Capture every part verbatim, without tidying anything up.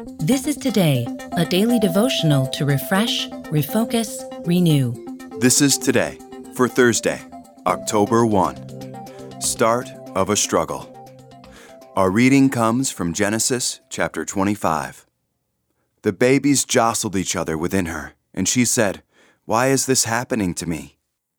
This is Today, a daily devotional to refresh, refocus, renew. This is Today for Thursday, October first. Start of a struggle. Our reading comes from Genesis chapter twenty-five. The babies jostled each other within her, and she said, "Why is this happening to me?"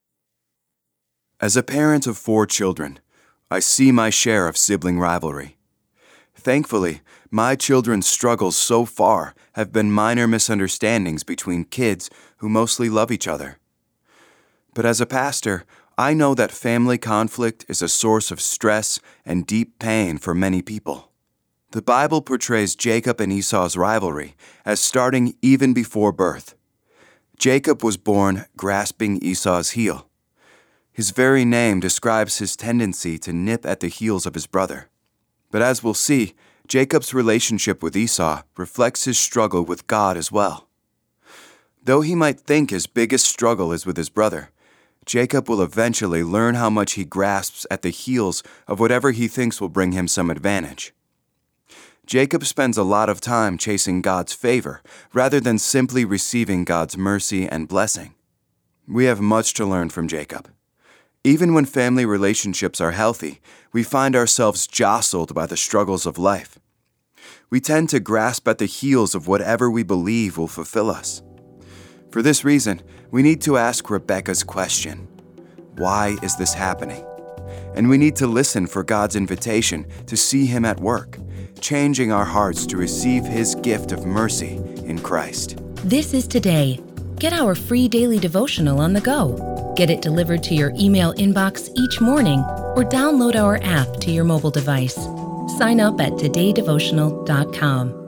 As a parent of four children, I see my share of sibling rivalry. Thankfully, my children's struggles so far have been minor misunderstandings between kids who mostly love each other. But as a pastor, I know that family conflict is a source of stress and deep pain for many people. The Bible portrays Jacob and Esau's rivalry as starting even before birth. Jacob was born grasping Esau's heel. His very name describes his tendency to nip at the heels of his brother. But as we'll see, Jacob's relationship with Esau reflects his struggle with God as well. Though he might think his biggest struggle is with his brother, Jacob will eventually learn how much he grasps at the heels of whatever he thinks will bring him some advantage. Jacob spends a lot of time chasing God's favor rather than simply receiving God's mercy and blessing. We have much to learn from Jacob. Even when family relationships are healthy, we find ourselves jostled by the struggles of life. We tend to grasp at the heels of whatever we believe will fulfill us. For this reason, we need to ask Rebecca's question, why is this happening? And we need to listen for God's invitation to see Him at work, changing our hearts to receive His gift of mercy in Christ. This is Today. Get our free daily devotional on the go. Get it delivered to your email inbox each morning or download our app to your mobile device. Sign up at today devotional dot com.